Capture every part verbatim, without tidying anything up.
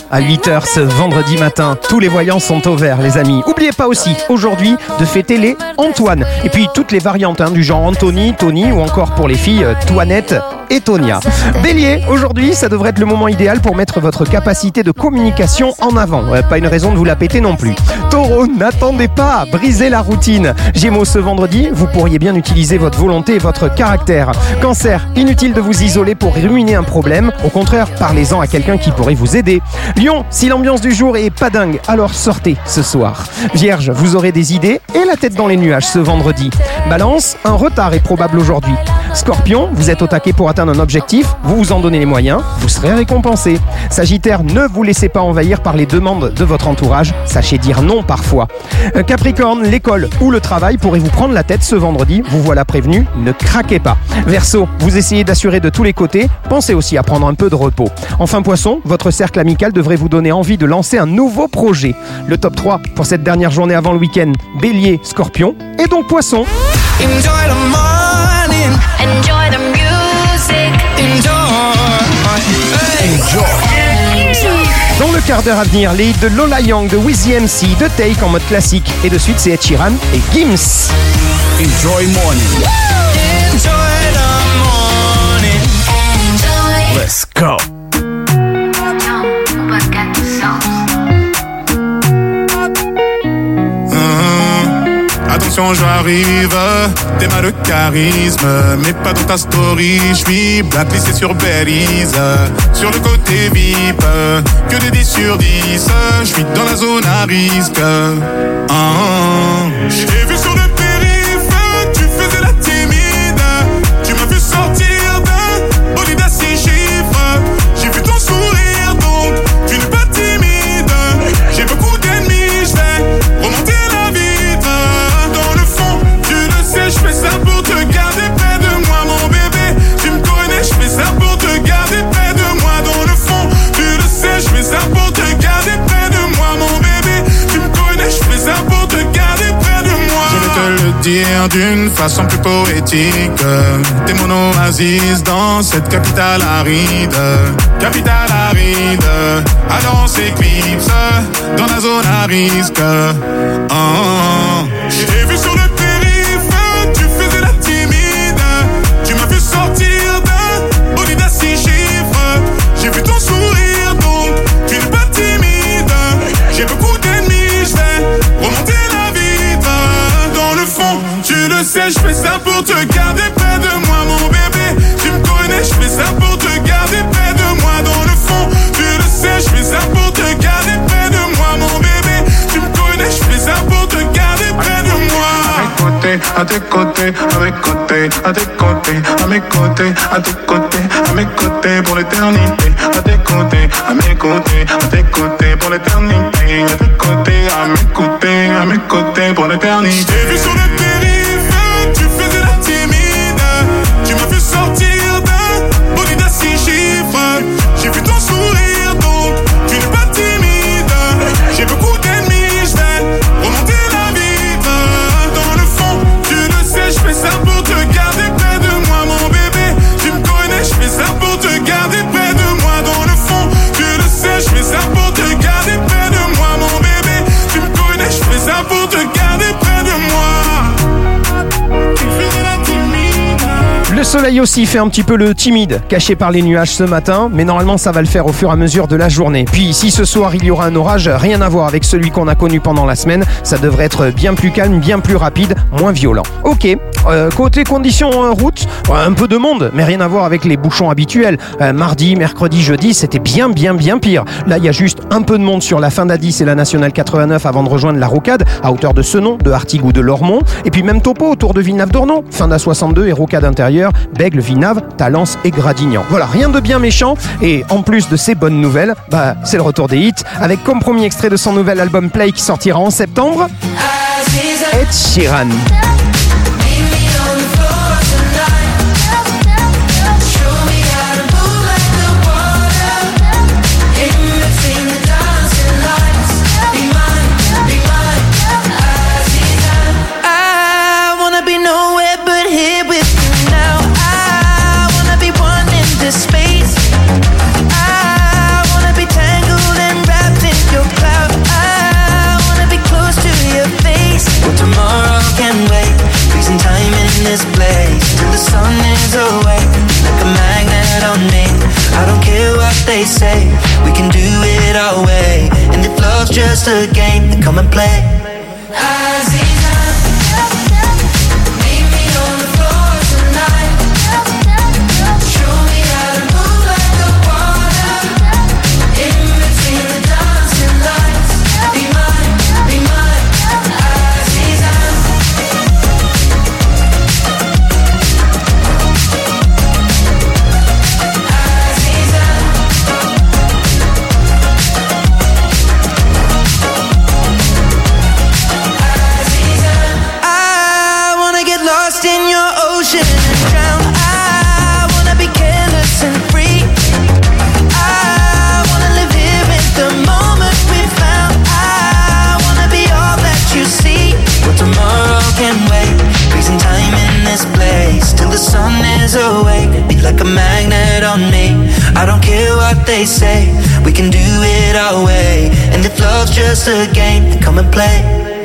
à huit heures ce vendredi matin. Tous les voyants sont au vert, les amis. Oubliez pas aussi, aujourd'hui, de fêter les Antoine. Et puis toutes les variantes hein, du genre Anthony, Tony ou encore pour les filles, euh, Toinette et Tonia. Bélier, aujourd'hui, ça devrait être le moment idéal pour mettre votre capacité de communication en avant. Ouais, pas une raison de vous la péter non plus. Taureau, n'attendez pas à briser la routine. Gémeaux, ce vendredi, vous pourriez bien utiliser votre volonté et votre caractère. Cancer, inutile de vous isoler pour ruminer un problème. Au contraire, parlez-en à quelqu'un qui pourrait vous aider. Lion, si l'ambiance du jour est pas dingue, alors sortez ce soir. Vierge, vous aurez des idées et la tête dans les nuages ce vendredi. Balance, un retard est probable aujourd'hui. Scorpion, vous êtes au taquet pour atteindre un objectif, vous vous en donnez les moyens, vous serez récompensé. Sagittaire, ne vous laissez pas envahir par les demandes de votre entourage, sachez dire non parfois. Capricorne, l'école ou le travail pourrait vous prendre la tête ce vendredi, vous voilà prévenu, ne craquez pas. Verseau, vous essayez d'assurer de tous les côtés, pensez aussi à prendre un peu de repos. Enfin Poisson, votre cercle amical devrait vous donner envie de lancer un nouveau projet. Le top trois pour cette dernière journée avant le week-end, Bélier, Scorpion et donc Poisson. Enjoy the morning, enjoy the music, enjoy, enjoy. Dans le quart d'heure à venir, les hits de Lola Young, de Wizzy M C, de Take en mode classique et de suite c'est Ed Sheeran et Gims. Enjoy morning. Enjoy the morning. Enjoy. Let's go. Attention, j'arrive, t'es mal de charisme, mais pas dans ta story. J'suis blacklisté sur Belize, sur le côté V I P, que des dix sur dix. J'suis dans la zone à risque. Ah, j'ai vu sur le périph', tu faisais la timide. Tu m'as vu sortir d'un bolide à six chiffres. J'ai vu ton sourire, donc tu n'es pas timide. J'ai beaucoup d'ennemis, j'vais remonter la vitre. Je fais ça pour te garder près de moi, mon bébé. Tu me connais, je fais ça pour te garder près de moi. Dans le fond, tu le sais, je fais ça pour te garder près de moi, mon bébé. Tu me connais, je fais ça pour te garder près de moi. Je vais te le dire d'une façon plus poétique. T'es mon oasis dans cette capitale aride. Capitale aride, alors on s'éclipse dans la zone à risque. Oh, oh, oh. J'ai vu sur le sortir d'un bolide à six chiffres. J'ai vu ton sourire, donc tu n'es pas timide. J'ai beaucoup d'ennemis, je vais remonter la vitre. Dans le fond, tu le sais, je fais ça pour te garder près de moi, mon bébé. Tu me connais, je fais ça pour te garder près de moi. Dans le fond, tu le sais, je fais ça pour te garder près de moi, mon bébé. Tu me connais, je fais ça pour te garder près de moi. À tes côtés, à mes côtés, à tes côtés, à mes côtés, à tes côtés, à mes côtés pour l'éternité. À tes côtés, à mes côtés, à tes côtés pour l'éternité. À tes côtés, à mes côtés, à mes côtés pour l'éternité. J'ai vu sur le périph', tu faisais la timide. Tu m'as vu sortir d'un bolide à six chiffres. J'ai vu ton sourire, donc tu n'es pas timide. J'ai beaucoup d'ennemis, je vais remonter la vitre. Dans le fond, tu le sais, je fais ça pour te garder près de moi, mon bébé. Tu me connais, je fais ça pour te garder près de moi. Dans le fond, tu le sais, je fais ça pour te garder près de moi, mon bébé. Tu me connais, je fais ça pour te garder près de moi. Tu faisais la timide. Le soleil aussi fait un petit peu le timide, caché par les nuages ce matin, mais normalement ça va le faire au fur et à mesure de la journée. Puis si ce soir il y aura un orage, rien à voir avec celui qu'on a connu pendant la semaine, ça devrait être bien plus calme, bien plus rapide, moins violent. Ok, euh, côté conditions euh, route, un peu de monde, mais rien à voir avec les bouchons habituels. Euh, mardi, mercredi, jeudi, c'était bien bien bien pire. Là il y a juste un peu de monde sur la fin d'A dix et la nationale quatre-vingt-neuf avant de rejoindre la rocade, à hauteur de Senon, de Artigues ou de Lormont, et puis même topo autour de Villeneuve-d'Ornon, fin d'A soixante-deux et rocade intérieure, Bègle, Vinave, Talence et Gradignan. Voilà, rien de bien méchant, et en plus de ces bonnes nouvelles, bah c'est le retour des hits, avec comme premier extrait de son nouvel album Play qui sortira en septembre, Ed Sheeran. Space. I wanna be tangled and just a game, then come and play. They say we can do it our way, and if love's just a game, then come and play.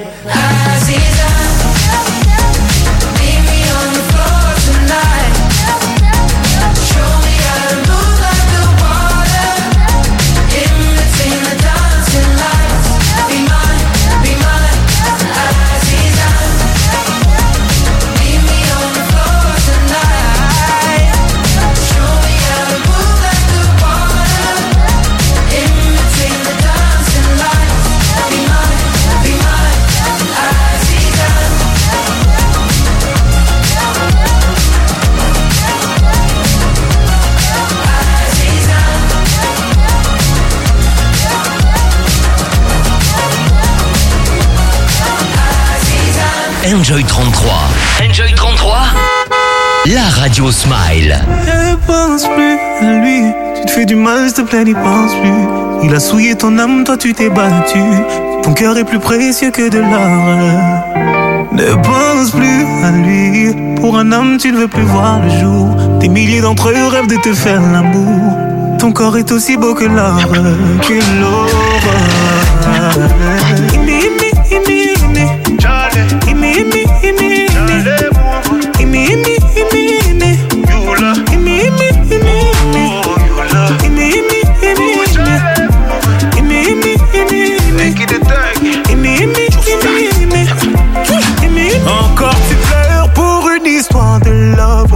Enjoy trente-trois. Enjoy trente-trois. La radio Smile. Ne pense plus à lui. Tu te fais du mal, s'il te plaît, n'y pense plus. Il a souillé ton âme, toi tu t'es battu. Ton cœur est plus précieux que de l'or. Ne pense plus à lui. Pour un homme, tu ne veux plus voir le jour. Des milliers d'entre eux rêvent de te faire l'amour. Ton corps est aussi beau que l'or, que l'or. Encore tu pleures pour une histoire de love.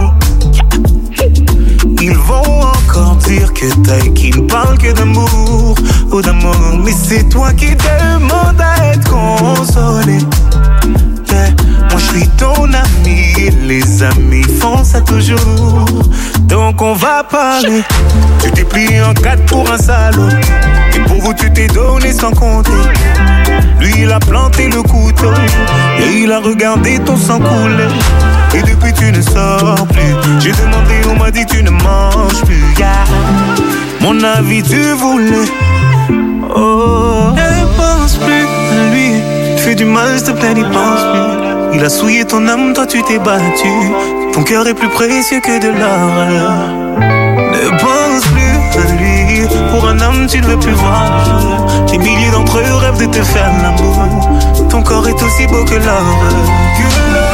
Ils vont encore dire que t'as qui ne parle que d'amour ou d'amour, mais c'est toi qui demandes à être consolé. Yeah. Moi je suis ton ami, et les amis font ça toujours. Donc on va parler. Tu t'es plié en quatre pour un salaud, et pour vous tu t'es donné sans compter. Lui il a planté le couteau, et il a regardé ton sang couler. Et depuis tu ne sors plus. J'ai demandé, on m'a dit tu ne manges plus. Yeah. Mon avis tu voulais. Oh, ne pense plus à lui. Tu fais du mal, s'il te plaît, n'y pense plus. Il a souillé ton âme, toi tu t'es battu. Ton cœur est plus précieux que de l'or. Ne pense plus à lui. Pour un homme tu ne veux plus voir le jour. Des milliers d'entre eux rêvent de te faire l'amour. Ton corps est aussi beau que l'or. Que l'or.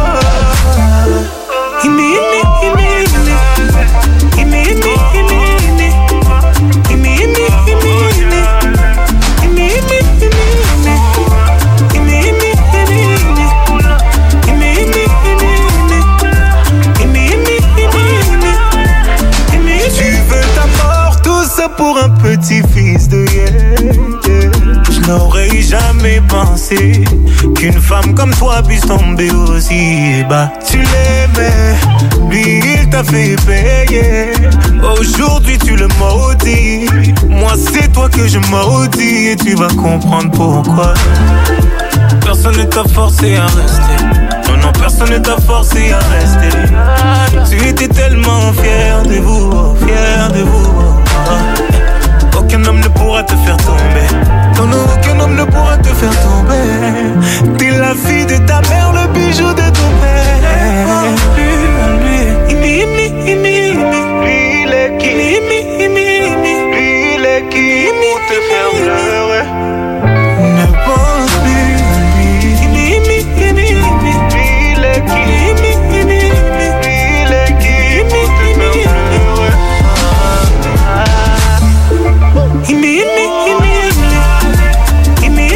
Pour un petit fils de yeah, yeah. Je n'aurais jamais pensé qu'une femme comme toi puisse tomber aussi bas. Tu l'aimais, lui il t'a fait payer. Aujourd'hui tu le maudis. Moi c'est toi que je maudis. Et tu vas comprendre pourquoi. Personne ne t'a forcé à rester. Non, non, personne ne t'a forcé à rester. Tu étais tellement fier de vous, fier de vous. Aucun homme ne pourra te faire tomber. Non, non, aucun homme ne pourra te faire tomber. T'es la fille de ta mère, le bijou de ton père. Lui, lui, lui, lui, lui, il est qui? Lui, il est qui? Pour te faire pleurer. Ne pense plus à lui. Lui, il est qui? Lui, il est qui? Pour te faire pleurer. Imi, imi, imi, imi, imi,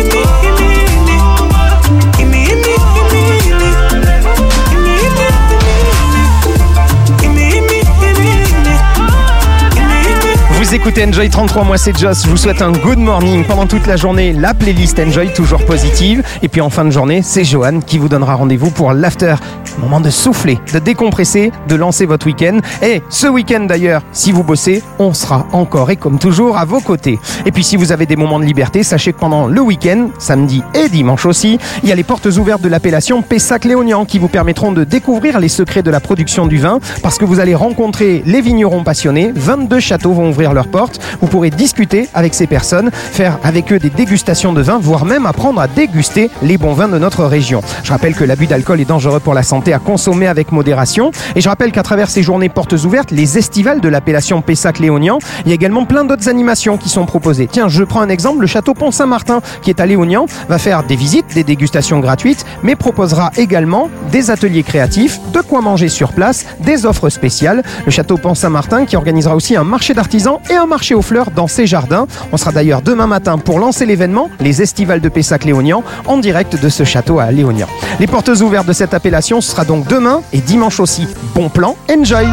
écoutez Enjoy trente-trois, moi c'est Joss, je vous souhaite un good morning pendant toute la journée, la playlist Enjoy toujours positive, et puis en fin de journée c'est Johan qui vous donnera rendez-vous pour l'after, moment de souffler, de décompresser, de lancer votre week-end, et ce week-end d'ailleurs, si vous bossez, on sera encore et comme toujours à vos côtés. Et puis si vous avez des moments de liberté, sachez que pendant le week-end, samedi et dimanche aussi, il y a les portes ouvertes de l'appellation Pessac-Léognan qui vous permettront de découvrir les secrets de la production du vin, parce que vous allez rencontrer les vignerons passionnés, vingt-deux châteaux vont ouvrir leurs portes, vous pourrez discuter avec ces personnes, faire avec eux des dégustations de vin, voire même apprendre à déguster les bons vins de notre région. Je rappelle que l'abus d'alcool est dangereux pour la santé, à consommer avec modération, et je rappelle qu'à travers ces journées portes ouvertes, les estivales de l'appellation Pessac-Léognan, il y a également plein d'autres animations qui sont proposées. Tiens, je prends un exemple, le château Pont-Saint-Martin qui est à Léognan va faire des visites, des dégustations gratuites, mais proposera également des ateliers créatifs, de quoi manger sur place, des offres spéciales. Le château Pont-Saint-Martin qui organisera aussi un marché d'artisans et un marché aux fleurs dans ses jardins. On sera d'ailleurs demain matin pour lancer l'événement, les estivales de Pessac-Léognan, en direct de ce château à Léognan. Les portes ouvertes de cette appellation sera donc demain et dimanche aussi. Bon plan, enjoy!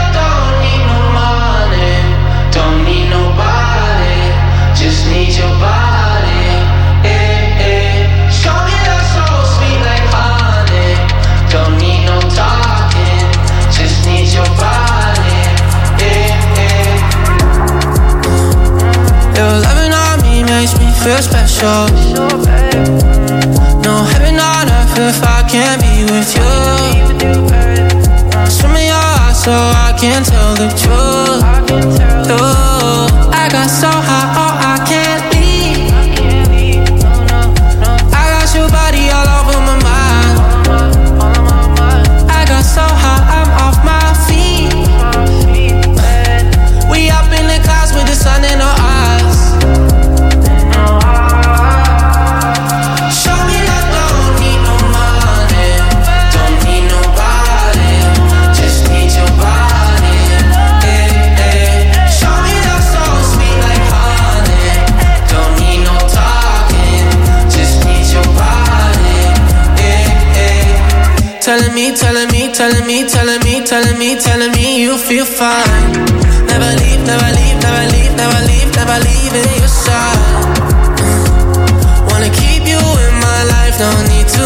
Your loving on me makes me feel special. No heaven on earth if I can't be with you. Swim in your eyes so I can tell the truth. Ooh, I got so high, oh I can't leave. I got your body all over my mind. I got so high, I'm off my feet. We up in the clouds with the sun in our eyes. Telling me, telling me, telling me, telling me, telling me, telling me you feel fine. Never leave, never leave, never leave, never leave, never leave in your side. Wanna keep you in my life, don't need to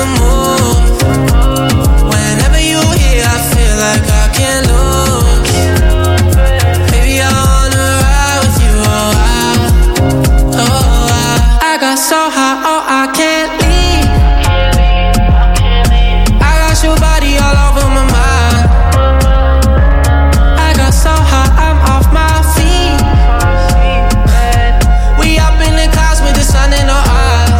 move. Whenever you're here, I feel like I can't lose. Baby, I wanna ride with you, oh I, oh I. I got so high, oh I can't leave. Your body all over my mind. I got so high, I'm off my feet. We up in the clouds with the sun in our eyes.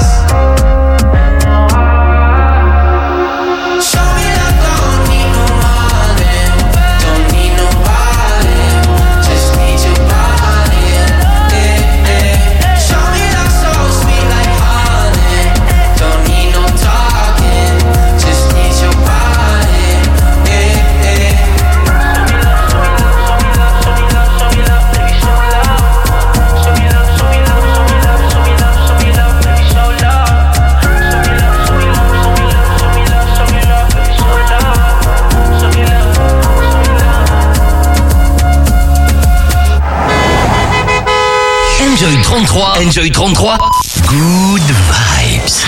Show me that don't need no money, don't need nobody, just need your body. Yeah, yeah. Show me that so sweet like honey, don't need no talking, just need your body. Enjoy trente-trois, Enjoy trente-trois, good vibes.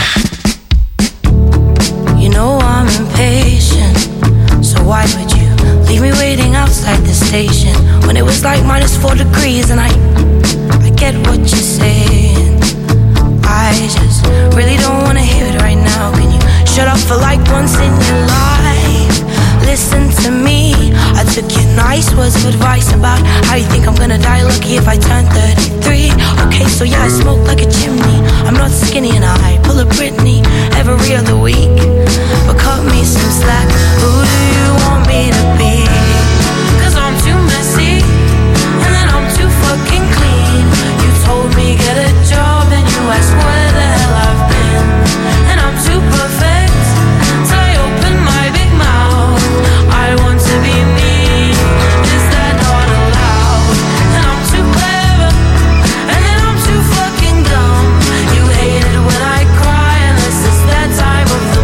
You know I'm impatient, so why would you leave me waiting outside the station when it was like minus four degrees? And I, I get what you're saying. I just really don't wanna hear it right now. Can you shut up for like once in your life? Listen to me. I took your nice words of advice about how you think I'm gonna die lucky if I turn thirty-three. Okay, so yeah, I smoke like a chimney. I'm not skinny and I pull a Britney every other week. But cut me some slack. Who do you want me to be? Cause I'm too messy and then I'm too fucking clean. You told me get a job and you asked where the hell I've been. And I'm too perfect, so I open my big mouth. I want to be me, is that not allowed? And I'm too clever, and then I'm too fucking dumb. You hate it when I cry unless it's that time of the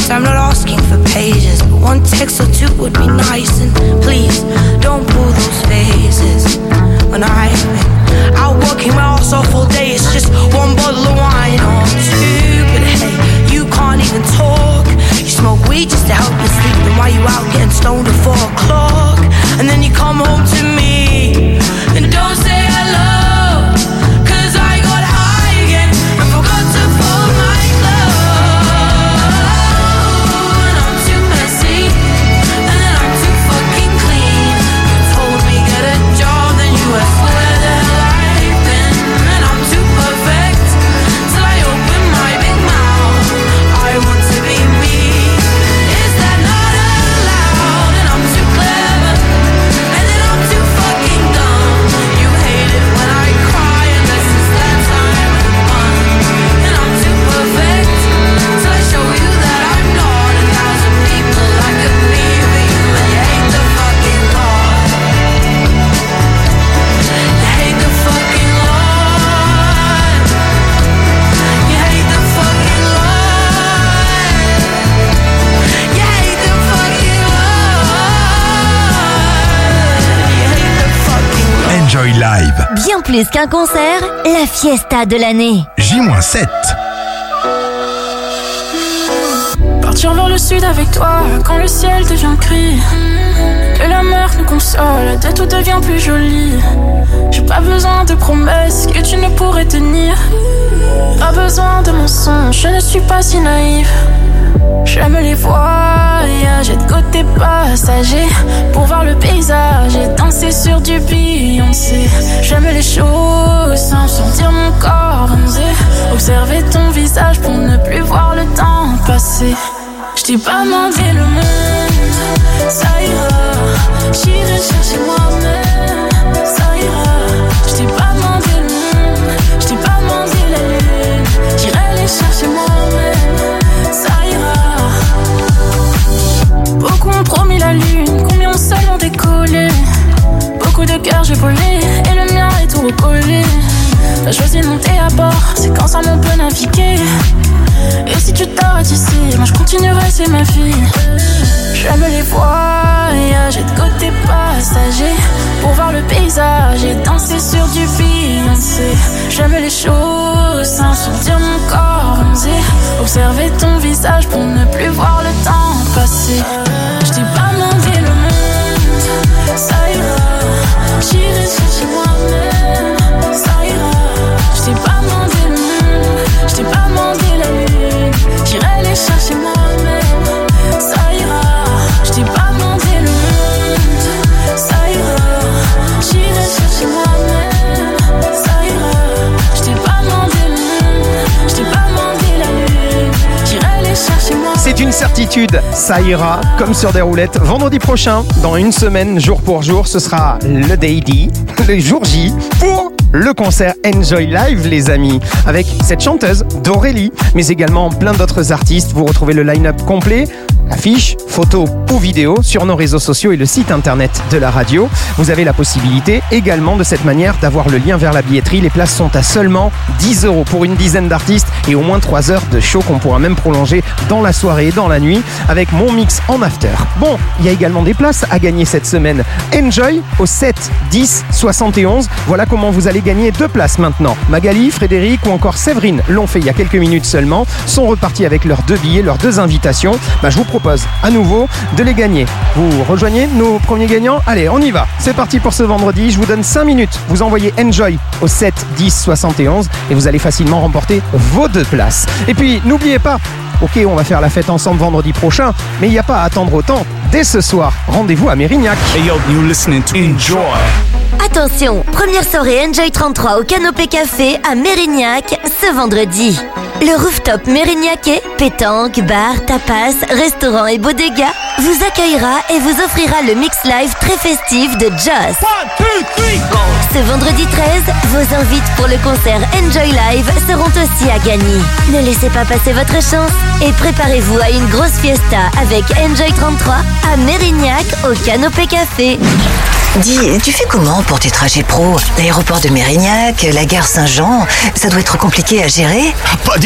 I'm not asking for pages, but one text or two would be nice. And please, don't pull those faces. When I've been out working my ass off all day, it's just one bottle of wine or two. But hey, you can't even talk. You smoke weed just to help you sleep. Then why you out getting stoned at four o'clock? And then you come home to me and don't say hello, 'cause I got high again and forgot to fold my clothes. And I'm too messy, and then I'm too fucking clean. You told me get a job, then you asked where the hell I've been. And I'm too perfect till I open my big mouth. I want to be me. Is that not allowed? And I'm too clever, and then I'm too fucking dumb. You hate it when I cry unless it's that time of month. And I'm too perfect till I show you that I'm not. A thousand people I could be for you, and you hate the fucking law. You hate the fucking law. You hate the fucking law. You hate the fucking law. You hate the fucking law. Enjoy Live. Bien plus qu'un concert, la fiesta de l'année. J sept. Partir vers le sud avec toi, quand le ciel devient gris. Que la mer nous console, de tout devient plus joli. J'ai pas besoin de promesses que tu ne pourrais tenir. Pas besoin de mensonges, je ne suis pas si naïve. J'aime les voyages et de côté passager, pour voir le paysage et danser sur du Beyoncé. J'aime les choses sans sentir mon corps bronzer, observer ton visage pour ne plus voir le temps passer. J't'ai pas demandé le monde, ça ira. J'irai chercher moi-même, ça ira. J't'ai pas demandé le monde, j't'ai pas demandé la lune. J'irai les chercher moi-même, ça ira. Beaucoup ont promis la lune, combien ont seulement décollé. Beaucoup de cœurs j'ai volé, et le mien est tout recollé. T'as choisi de monter à bord, c'est quand ça on peut naviguer. Et si tu t'arrêtes ici, moi je continuerai, c'est ma vie. J'aime les voyages et de côté passager, pour voir le paysage et danser sur du Beyoncé. J'aime les choses sans sentir mon corps bronzer, observer ton visage pour ne plus voir le temps passer. J't'ai pas demandé le monde, ça ira. J'irai chercher moi-même, ça ira. J't'ai pas demandé le monde, j't'ai pas demandé la lune. J'irai les chercher moi-même, ça ira. J't'ai pas demandé le monde, ça ira. J'irai chercher moi-même, ça ira. J't'ai pas demandé le monde, j't'ai pas demandé la lune. J'irai les chercher moi-même. C'est une certitude, ça ira comme sur des roulettes. Vendredi prochain, dans une semaine, jour pour jour, ce sera le Day D, le jour J, pour le concert Enjoy Live, les amis, avec cette chanteuse d'Aurélie, mais également plein d'autres artistes. Vous retrouvez le line-up complet, affiches, photos ou vidéos sur nos réseaux sociaux et le site internet de la radio. Vous avez la possibilité également de cette manière d'avoir le lien vers la billetterie. Les places sont à seulement dix euros pour une dizaine d'artistes et au moins trois heures de show qu'on pourra même prolonger dans la soirée et dans la nuit avec mon mix en after. Bon, il y a également des places à gagner cette semaine. Enjoy au sept dix soixante et onze. Voilà comment vous allez gagner deux places maintenant. Magali, Frédéric ou encore Séverine l'ont fait il y a quelques minutes seulement, sont repartis avec leurs deux billets, leurs deux invitations. Bah, je vous propose à nouveau de les gagner. Vous rejoignez nos premiers gagnants? Allez, on y va. C'est parti pour ce vendredi. Je vous donne cinq minutes. Vous envoyez Enjoy au sept dix soixante et onze et vous allez facilement remporter vos deux places. Et puis, n'oubliez pas, ok, on va faire la fête ensemble vendredi prochain, mais il n'y a pas à attendre autant. Dès ce soir, rendez-vous à Mérignac. Hey yo, you listening to Enjoy. Attention, première soirée Enjoy trente-trois au Canopé Café à Mérignac ce vendredi. Le rooftop mérignacais, pétanque, bar, tapas, restaurant et bodega vous accueillera et vous offrira le mix live très festif de Joss. Ce vendredi treize, vos invites pour le concert Enjoy Live seront aussi à gagner. Ne laissez pas passer votre chance et préparez-vous à une grosse fiesta avec Enjoy trente-trois à Mérignac au Canopé Café. Dis, tu fais comment pour tes trajets pro? L'aéroport de Mérignac, la gare Saint-Jean, ça doit être compliqué à gérer? Pas du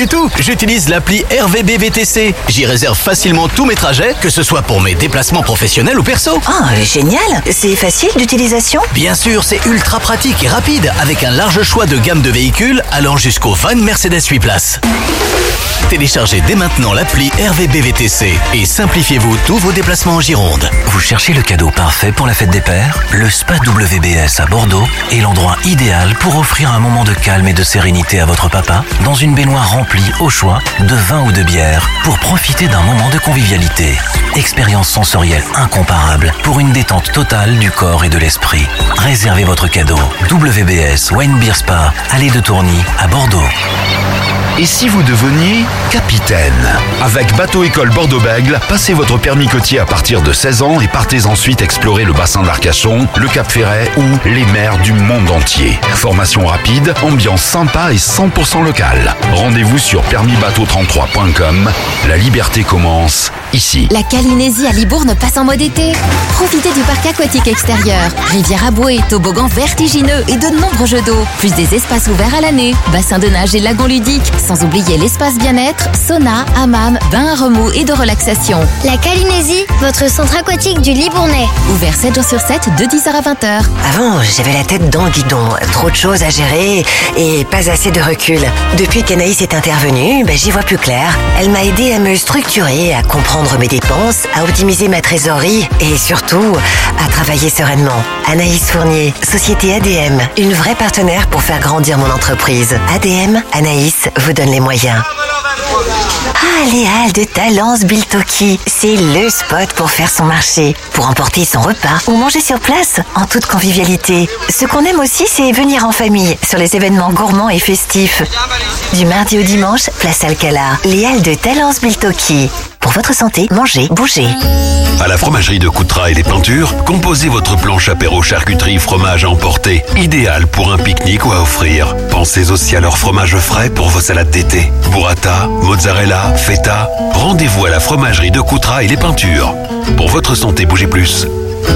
c'est tout. J'utilise l'appli R V B V T C. J'y réserve facilement tous mes trajets, que ce soit pour mes déplacements professionnels ou perso. Oh, génial. C'est facile d'utilisation? Bien sûr, c'est ultra pratique et rapide, avec un large choix de gamme de véhicules allant jusqu'au van Mercedes huit places. Téléchargez dès maintenant l'appli R V B V T C et simplifiez-vous tous vos déplacements en Gironde. Vous cherchez le cadeau parfait pour la fête des pères? Le Spa W B S à Bordeaux est l'endroit idéal pour offrir un moment de calme et de sérénité à votre papa dans une baignoire remplie au choix de vin ou de bière pour profiter d'un moment de convivialité. Expérience sensorielle incomparable pour une détente totale du corps et de l'esprit. Réservez votre cadeau. W B S Wine Beer Spa, allée de Tourny à Bordeaux. Et si vous deveniez capitaine? Avec Bateau École Bordeaux-Bègles, passez votre permis côtier à partir de seize ans et partez ensuite explorer le bassin d'Arcachon, le Cap Ferret ou les mers du monde entier. Formation rapide, ambiance sympa et cent pour cent locale. Rendez-vous sur permis bateau trente-trois point com. La liberté commence ici. La Calinésie à Libourne passe en mode été. Profitez du parc aquatique extérieur, rivière à bouée, toboggan vertigineux et de nombreux jeux d'eau. Plus des espaces ouverts à l'année, bassin de nage et lagons ludiques. Sans oublier l'espace bien-être, sauna, hammam, bain à remous et de relaxation. La Calinésie, votre centre aquatique du Libournais. Ouvert sept jours sur sept de dix heures à vingt heures. Avant, j'avais la tête dans le guidon. Trop de choses à gérer et pas assez de recul. Depuis qu'Anaïs est intervenue, ben, j'y vois plus clair. Elle m'a aidé à me structurer, à comprendre mes dépenses, à optimiser ma trésorerie et surtout à travailler sereinement. Anaïs Fournier, société A D M, une vraie partenaire pour faire grandir mon entreprise. A D M, Anaïs vous donne les moyens. Ah, les Halles de Talence Biltoki, c'est le spot pour faire son marché, pour emporter son repas ou manger sur place en toute convivialité. Ce qu'on aime aussi, c'est venir en famille sur les événements gourmands et festifs. Du mardi au dimanche, place Alcala, les Halles de Talence Biltoki. Pour votre santé, mangez, bougez. À la fromagerie de Coutras et les Peintures, composez votre planche apéro charcuterie fromage à emporter. Idéal pour un pique-nique ou à offrir. Pensez aussi à leur fromage frais pour vos salades d'été. Burrata, mozzarella, feta. Rendez-vous à la fromagerie de Coutras et les Peintures. Pour votre santé, bougez plus.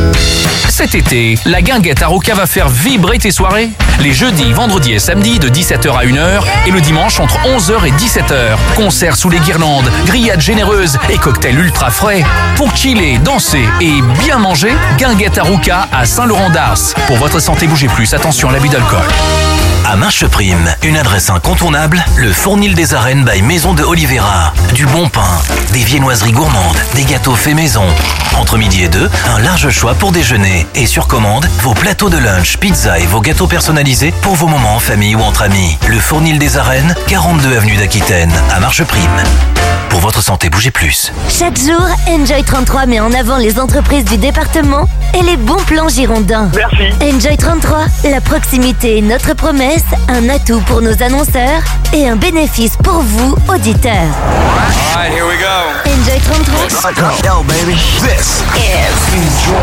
Cet été, la guinguette à Roca va faire vibrer tes soirées. Les jeudis, vendredis et samedis de dix-sept heures à une heure et le dimanche entre onze heures et dix-sept heures. Concerts sous les guirlandes, grillades généreuses et cocktails ultra frais. Pour chiller, danser et bien manger, guinguette à Roca à Saint-Laurent-d'Ars. Pour votre santé, bougez plus, attention à l'abus d'alcool. À Marcheprime, une adresse incontournable, le Fournil des Arènes by Maison de Oliveira. Du bon pain, des viennoiseries gourmandes, des gâteaux faits maison. Entre midi et deux, un large choix pour déjeuner. Et sur commande, vos plateaux de lunch, pizza et vos gâteaux personnalisés pour vos moments en famille ou entre amis. Le Fournil des Arènes, quarante-deux avenue d'Aquitaine, à Marcheprime. Pour votre santé, bougez plus. Chaque jour, Enjoy trente-trois met en avant les entreprises du département et les bons plans girondins. Merci. Enjoy trente-trois, la proximité est notre promesse, un atout pour nos annonceurs et un bénéfice pour vous, auditeurs. All right, here we go. Enjoy trente-trois. Yo, baby. This is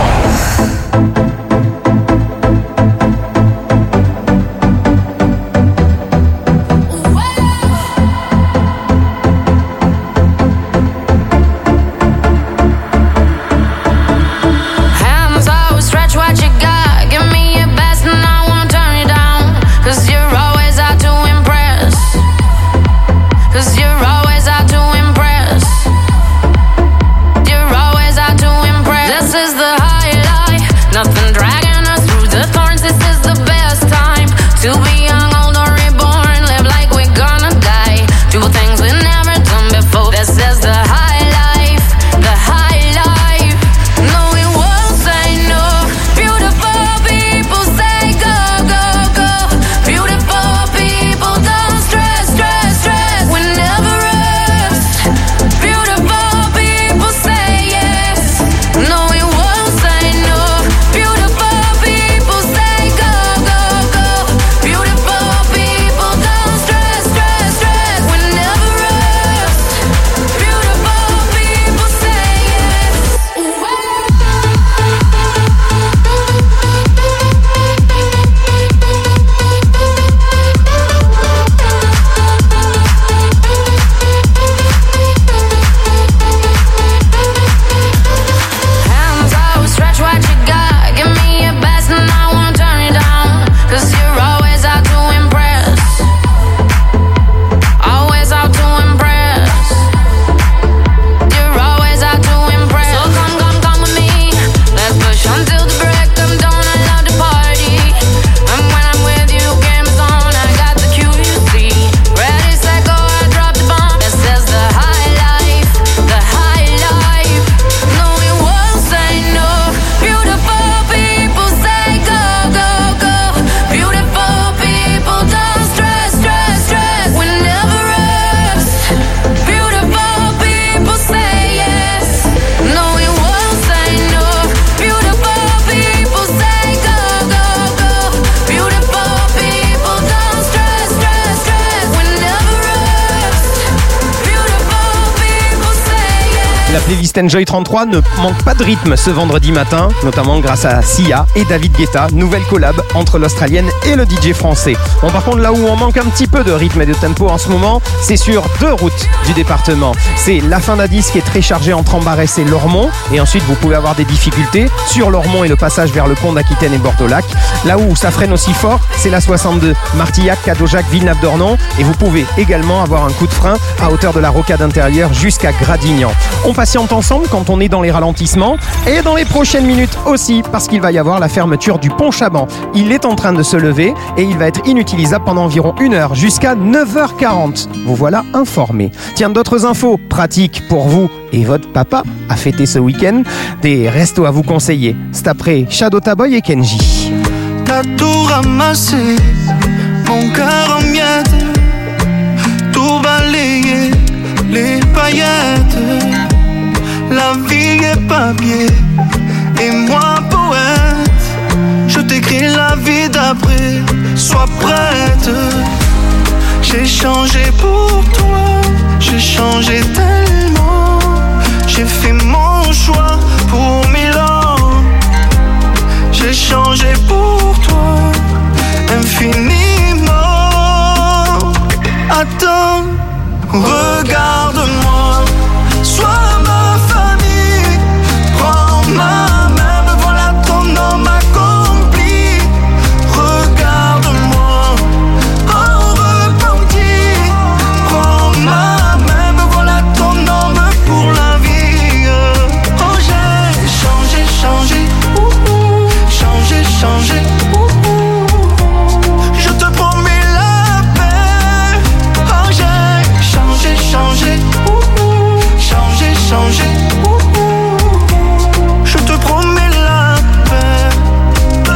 Enjoy. Nothing La playlist Enjoy trente-trois ne manque pas de rythme ce vendredi matin, notamment grâce à Sia et David Guetta, nouvelle collab entre l'Australienne et le D J français. Bon, par contre, là où on manque un petit peu de rythme et de tempo en ce moment, c'est sur deux routes du département. C'est la fin d'A dix qui est très chargée entre Ambarès et Lormont, et ensuite vous pouvez avoir des difficultés sur Lormont et le passage vers le pont d'Aquitaine et Bordeaux-Lac. Là où ça freine aussi fort, c'est la soixante-deux, Martillac, Cadojac, Villeneuve-d'Ornon, et vous pouvez également avoir un coup de frein à hauteur de la rocade intérieure jusqu'à Gradignan. On patiente ensemble quand on est dans les ralentissements et dans les prochaines minutes aussi, parce qu'il va y avoir la fermeture du pont Chaban. Il est en train de se lever et il va être inutilisable pendant environ une heure jusqu'à neuf heures quarante. Vous voilà informés. Tiens, d'autres infos pratiques pour vous et votre papa à fêter ce week-end. Des restos à vous conseiller. C'est après Shadow Taboy et Kenji. T'as tout ramassé, mon cœur en miettes, tout balayé, les paillettes. La vie est papier et moi poète. Je t'écris la vie d'après, sois prête. J'ai changé pour toi, j'ai changé tellement. J'ai fait mon choix pour Milan. J'ai changé pour toi infiniment. Attends, regarde-moi, sois ma famille. Prends ma main, me voilà ton homme accompli. Regarde-moi, en repenti. Prends ma main, me voilà ton homme pour la vie. Oh, j'ai changé, changé, ouh, ouh. Changé, changé, ouh, ouh. Je te promets la paix. Oh, j'ai changé, changé, ouh, ouh. Changé, changé, ouh, ouh. Je te promets la paix.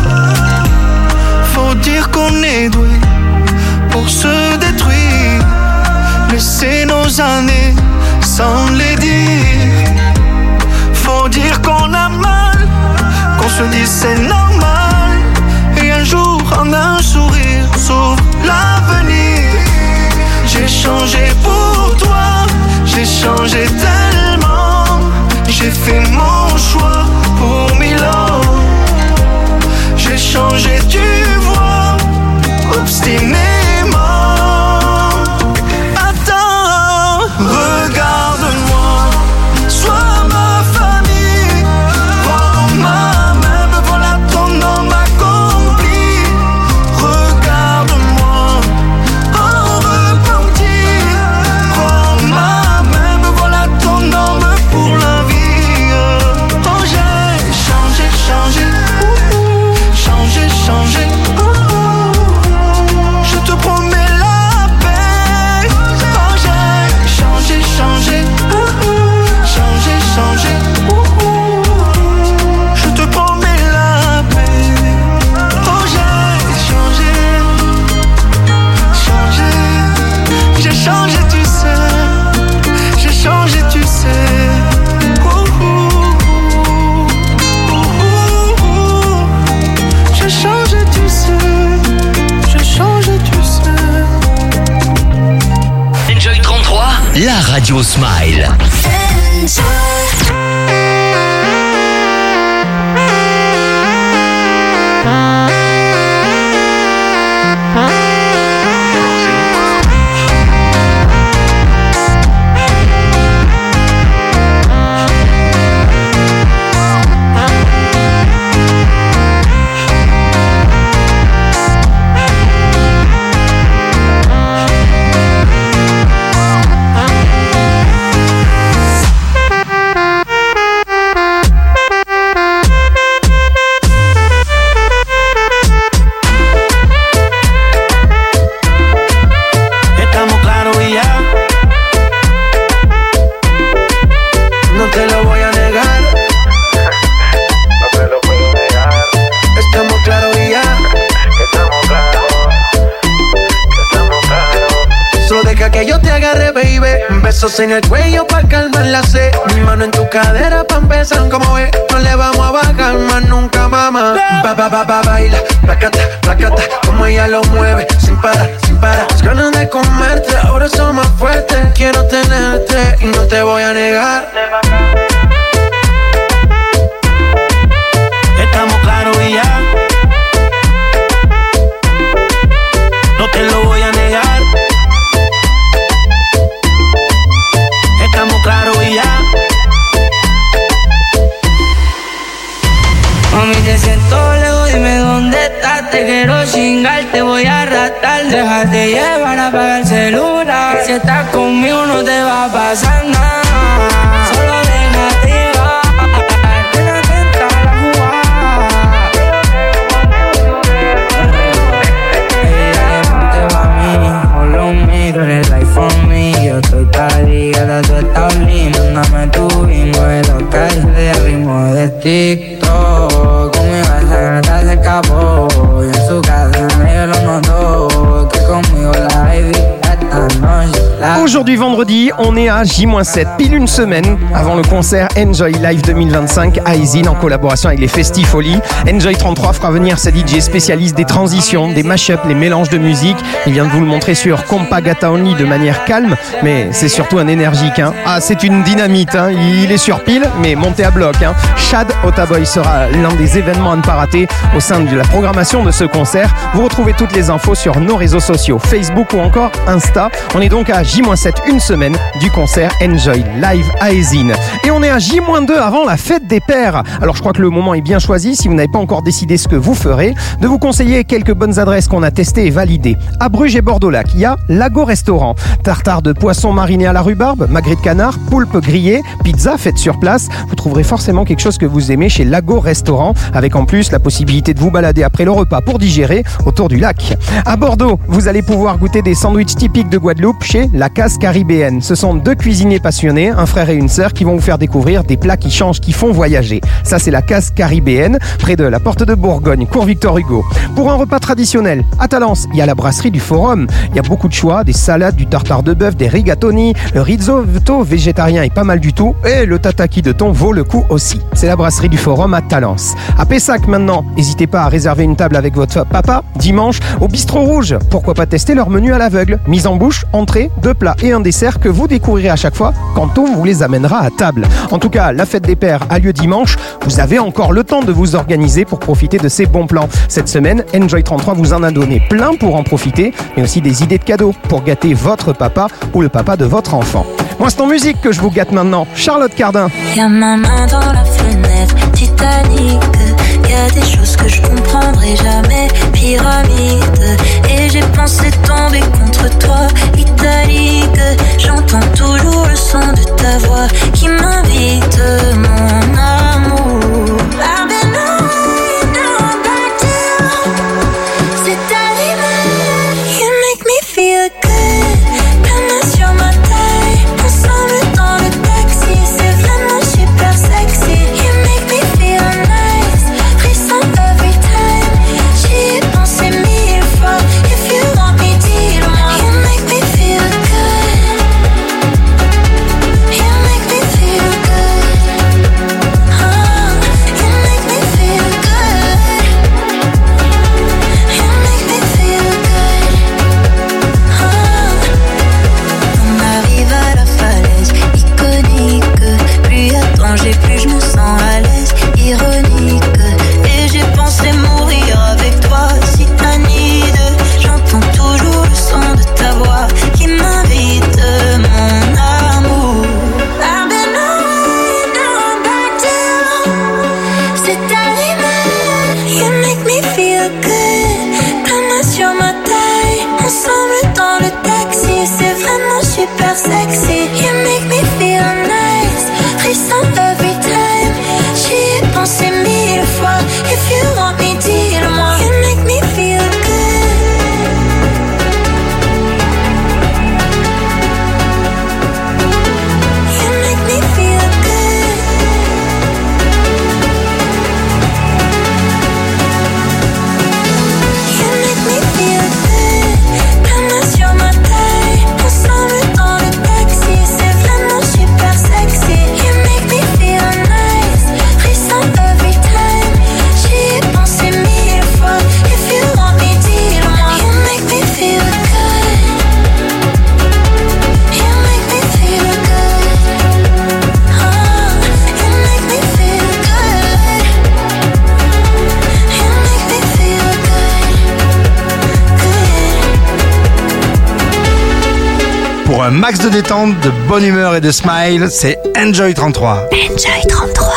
Faut dire qu'on est doué pour se détruire, laisser nos années sans les dire. Faut dire qu'on a mal, qu'on se dit c'est normal, et un jour en un sourire s'ouvre l'avenir. J'ai changé pour toi, j'ai changé tellement. J'ai fait mon choix pour Milan. J'ai changé, tu vois, obstinément. Attends, regarde-moi, sois ma famille. Prends ma main, me voilà ton homme accompli. Regarde-moi, en repenti. Prends ma main, me voilà ton homme pour la vie. Oh, j'ai changé, changé, ouh, ouh. Changé, changé, ouh, ouh. Je te promets la paix. Oh, j'ai changé, changé, ouh, ouh. Changé, changé, ouh, ouh. Je te promets la paix. Oh, j'ai changé, changé. J'ai changé, tu sais. J'ai changé, tu sais. Ouh, ouh. Ouh, ouh. J'ai changé, tu sais. J'ai changé, tu sais. Enjoy trente-trois, la radio Smile. besos en el cuello pa' calmar la sed. Mi mano en tu cadera pa' empezar, como ves, no le vamos a bajar más nunca, mamá. Ba, ba, ba, ba, baila, placata, placata, como ella lo mueve, sin parar, sin parar. Las ganas de comerte, ahora son más fuertes. Quiero tenerte y no te voy a negar. Estamos claros y ya, no te lo voy a negar. Estamos claros y ya. Mami, te siento lejos, dime dónde estás. Te quiero chingar, te voy a arrastrar. Déjate llevar, apaga el celular. Si estás conmigo no te va a pasar nada. Solo déjate llevar. Ven a tentar a jugar. Ella ponte pa' mí, follow me. Tú eres life for me. Yo estoy caligada, tú estás linda. Mándame tu ritmo de lo que es de ritmo de TikTok. Conmigo esa gata se escapó. Y en su casa nadie lo notó. Que conmigo la baby esta noche. Aujourd'hui vendredi, on est à J sept, pile une semaine avant le concert Enjoy Live deux mille vingt-cinq à Aizine en collaboration avec les Festifolies. Enjoy trente-trois fera venir ses D J spécialistes des transitions, des mashups, les mélanges de musique. Il vient de vous le montrer sur Compagata Only de manière calme, mais c'est surtout un énergique. Hein. Ah, c'est une dynamite, hein. Il est sur pile, mais monté à bloc. Hein. Shad Otaboy sera l'un des événements à ne pas rater au sein de la programmation de ce concert. Vous retrouvez toutes les infos sur nos réseaux sociaux, Facebook ou encore Insta. On est donc à J sept, une semaine du concert Enjoy Live à Aizine. Et on est à J deux avant la fête des pères. Alors je crois que le moment est bien choisi, si vous n'avez pas encore décidé ce que vous ferez, de vous conseiller quelques bonnes adresses qu'on a testées et validées. À Bruges et Bordeaux-Lac, il y a Lago Restaurant. Tartare de poisson mariné à la rhubarbe, magret de canard, poulpe grillé, pizza faite sur place. Vous trouverez forcément quelque chose que vous aimez chez Lago Restaurant, avec en plus la possibilité de vous balader après le repas pour digérer autour du lac. À Bordeaux, vous allez pouvoir goûter des sandwichs typiques de Guadeloupe chez La Case Caribéenne. Ce sont deux cuisiniers passionnés, un frère et une sœur, qui vont vous faire découvrir des plats qui changent, qui font voyager. Ça, c'est La Case Caribéenne, près de la Porte de Bourgogne, cours Victor Hugo. Pour un repas traditionnel, à Talence, il y a la brasserie du Forum. Il y a beaucoup de choix, des salades, du tartare de bœuf, des rigatoni, le risotto végétarien est pas mal du tout, et le tataki de thon vaut le coup aussi. C'est la brasserie du Forum à Talence. À Pessac maintenant, n'hésitez pas à réserver une table avec votre papa dimanche au Bistrot Rouge. Pourquoi pas tester leur menu à l'aveugle? Mise en bouche, entrée, deux plats et un dessert que vous découvrirez à chaque fois quand on vous les amènera à table. En tout cas, la fête des pères a lieu dimanche. Vous avez encore le temps de vous organiser pour profiter de ces bons plans. Cette semaine, Enjoy trente-trois vous en a donné plein pour en profiter, mais aussi des idées de cadeaux pour gâter votre papa ou le papa de votre enfant. Moi, c'est en musique que je vous gâte maintenant. Charlotte Cardin. Y'a ma main dans la fenêtre, Titanic. Y'a des choses que je comprendrai jamais, pyramide. Et j'ai pensé tomber contre toi, italique. J'entends toujours le son de ta voix qui m'invite, mon amour. I've been on, now back down. C'est arrivé, you make me feel good. Ta main sur ma taille, ensemble dans le taxi. C'est vraiment super sexy. You make me feel nice, frisson every time. J'y ai pensé mille fois. If you want me, dis-le-moi. You make me feel good. You max de détente, de bonne humeur et de smile, c'est Enjoy trente-trois. Enjoy trente-trois.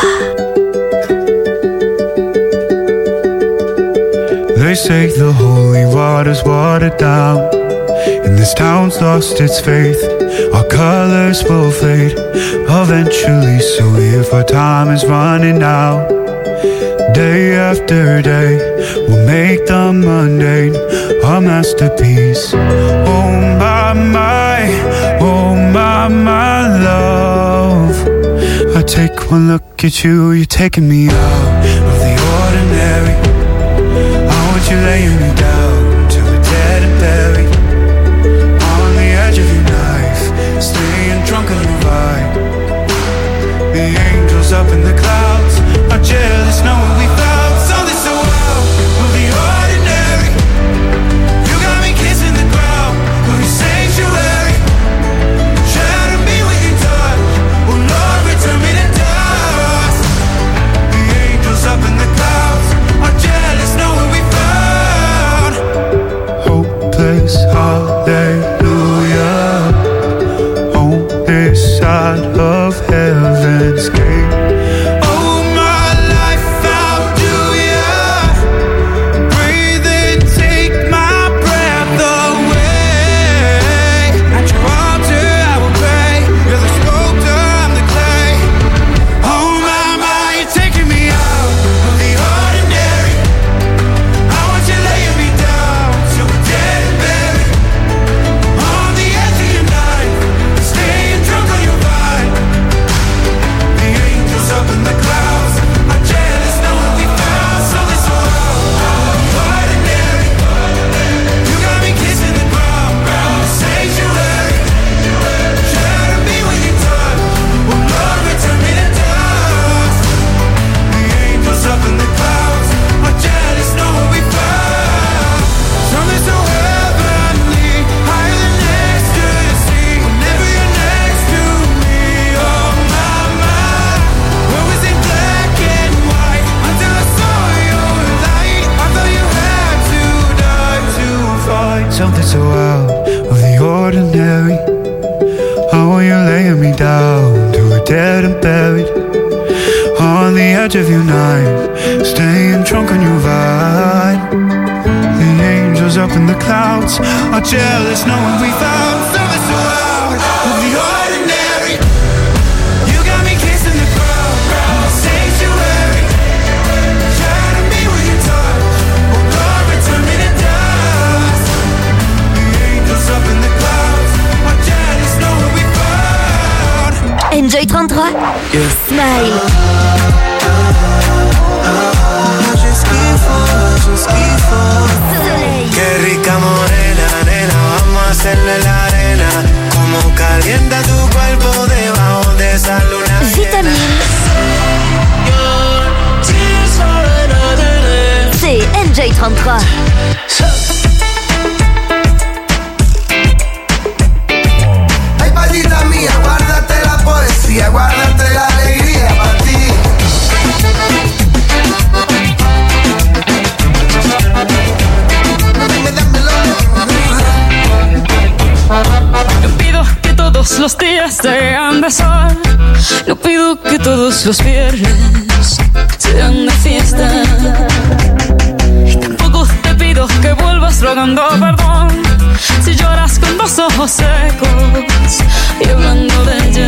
They say the holy water's watered down, and this town's lost its faith. Our colors will fade eventually, so if our time is running out, day after day, we'll make the mundane a masterpiece. Oh my, my, oh my, my love, I take one look at you, you're taking me out of the ordinary. I want you laying me down till we're dead and buried, on the edge of your knife, staying drunk on your vibe. The angels up in the clouds are jealous knowing we found something so out of the ordinary. You got me kissing the ground of your sanctuary, shadow me with your touch. Oh Lord, return me to dust. The angels up in the clouds are jealous knowing we found hopeless hallelujah on this side of heaven's gate. Something so out of the ordinary. I want you laying me down till we're dead and buried, on the edge of your knife, staying drunk on your vibe. The angels up in the clouds are jealous knowing we found something so out of the ordinary. You got me kissing the ground, ground sanctuary, shadow me with your touch. Oh Lord, return me to dust. The angels up in the clouds are jealous knowing we found. Enjoy trente-trois. Yeah. Smile. Qué rica morena, nena, vamos a hacerle la arena. Como calienta tu cuerpo debajo de esa luna Vitamine. C'est Enjoy trente-trois. Ay, palita mía, guárdate la poesía, guárdate la alegría para ti. No pido que todos los días sean de sol, no pido que todos los viernes sean de fiesta, y tampoco te pido que vuelvas rogando perdón si lloras con los ojos secos y hablando de ella.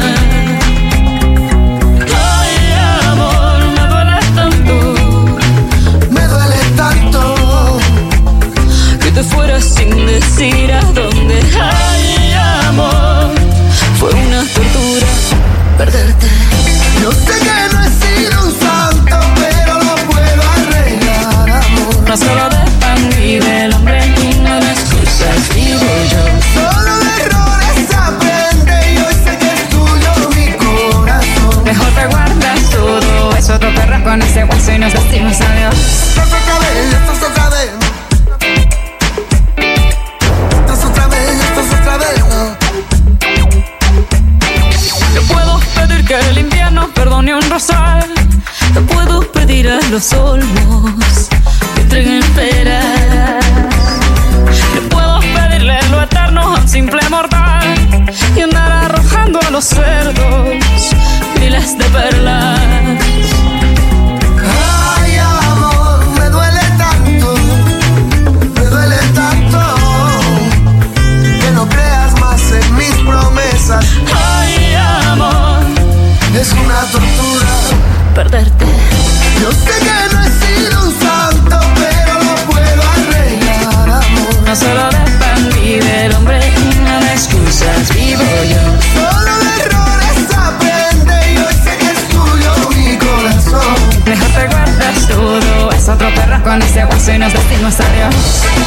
Ay, amor, me duele tanto, me duele tanto que te fueras sin decir a dónde. Ay, amor, fue una tortura perderte. Yo sé que no he sido un santo, pero lo puedo arreglar, amor. No solo de pan vive el hombre y no de excusas vivo yo. Solo de errores aprende y hoy sé que es tuyo mi corazón. Mejor te guardas todo eso, te perras con ese hueso y nos decimos adiós. Esto es otra vez, esto es otra vez. Esto es otra vez, esto es otra vez. Te puedo pedir que el invierno perdone un rosal. Te puedo pedir a los olmos que entreguen peras. Te puedo pedirle lo eterno a un simple mortal y andar los cerdos, miles de perlas. Ay, amor, me duele tanto, me duele tanto, que no creas más en mis promesas. Ay, amor, es una tortura perderte. Yo sé que no he sido un santo, pero lo puedo arreglar, amor. No solo dependí del hombre y no me excusas, vivo yo. Solo de errores aprende y hoy sé que es tuyo mi corazón. Mejor te guardas todo, es otro perro con ese hueso y nos vestimos a Dios.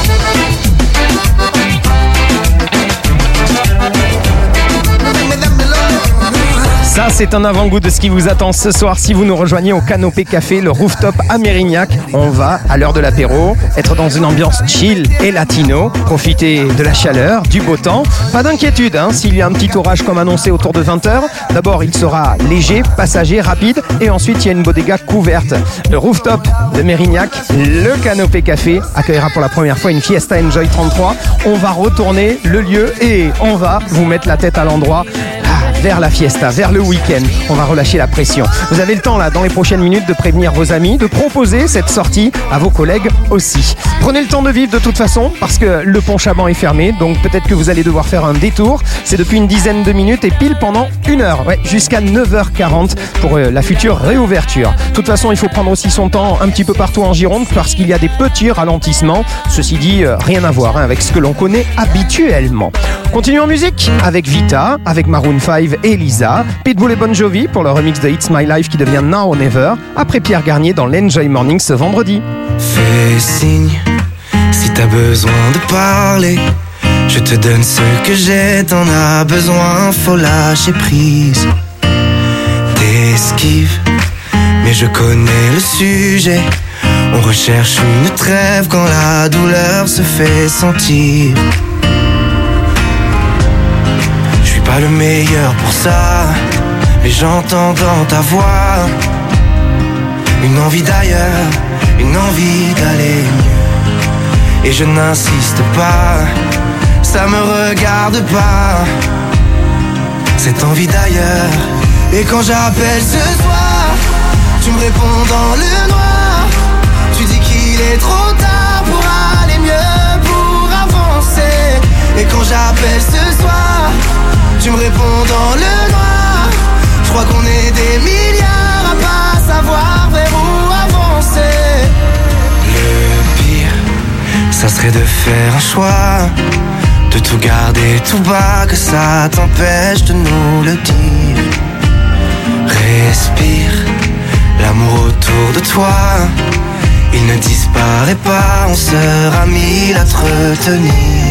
Ça, c'est un avant-goût de ce qui vous attend ce soir si vous nous rejoignez au Canopé Café, le rooftop à Mérignac. On va, à l'heure de l'apéro, être dans une ambiance chill et latino, profiter de la chaleur, du beau temps. Pas d'inquiétude, hein, s'il y a un petit orage comme annoncé autour de vingt heures. D'abord, il sera léger, passager, rapide, et ensuite, il y a une bodega couverte. Le rooftop de Mérignac, le Canopé Café, accueillera pour la première fois une Fiesta Enjoy trente-trois. On va retourner le lieu et on va vous mettre la tête à l'endroit. Vers la fiesta, vers le week-end. On va relâcher la pression. Vous avez le temps là, dans les prochaines minutes, de prévenir vos amis, de proposer cette sortie à vos collègues aussi. Prenez le temps de vivre de toute façon, parce que le pont Chaban est fermé, donc peut-être que vous allez devoir faire un détour. C'est depuis une dizaine de minutes et pile pendant une heure, ouais, jusqu'à neuf heures quarante pour euh, la future réouverture. De toute façon, il faut prendre aussi son temps un petit peu partout en Gironde, parce qu'il y a des petits ralentissements. Ceci dit, euh, rien à voir hein, avec ce que l'on connaît habituellement. Continuons en musique avec Vita, avec Maroon cinq et Lisa, Pitbull et Bon Jovi pour le remix de It's My Life qui devient Now or Never, après Pierre Garnier dans l'Enjoy Morning ce vendredi. Fais signe si t'as besoin de parler, je te donne ce que j'ai, t'en as besoin, faut lâcher prise. T'esquives, mais je connais le sujet, on recherche une trêve quand la douleur se fait sentir. Pas le meilleur pour ça, mais j'entends dans ta voix une envie d'ailleurs, une envie d'aller mieux. Et je n'insiste pas, ça me regarde pas, cette envie d'ailleurs. Et quand j'appelle ce soir, tu me réponds dans le noir, tu dis qu'il est trop tard pour aller mieux, pour avancer. Et quand j'appelle ce soir, tu me réponds dans le noir, je crois qu'on est des milliards à pas savoir vers où avancer. Le pire, ça serait de faire un choix, de tout garder tout bas, que ça t'empêche de nous le dire. Respire, l'amour autour de toi, il ne disparaît pas, on sera mille à te retenir.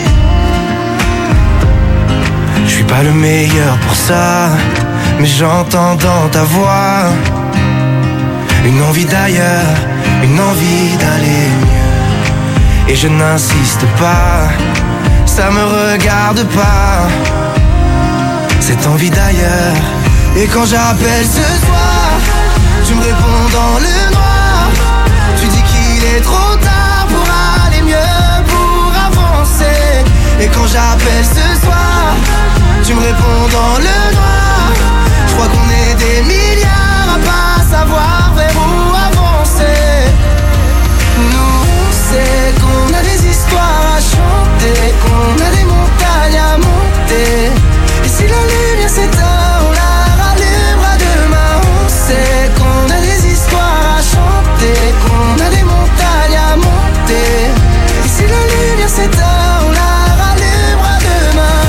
Je suis pas le meilleur pour ça, mais j'entends dans ta voix une envie d'ailleurs, une envie d'aller mieux. Et je n'insiste pas, ça me regarde pas, cette envie d'ailleurs. Et quand j'appelle ce soir, tu me réponds dans le noir, tu dis qu'il est trop tard pour aller mieux, pour avancer. Et quand j'appelle ce soir, tu me réponds dans le noir, je crois qu'on est des milliards à pas savoir vers où avancer. Nous on sait qu'on a des histoires à chanter, qu'on a des montagnes à monter, et si la lumière s'éteint, on la rallumera demain. On sait qu'on a des histoires à chanter, qu'on a des montagnes à monter, et si la lumière s'éteint, on la rallumera demain.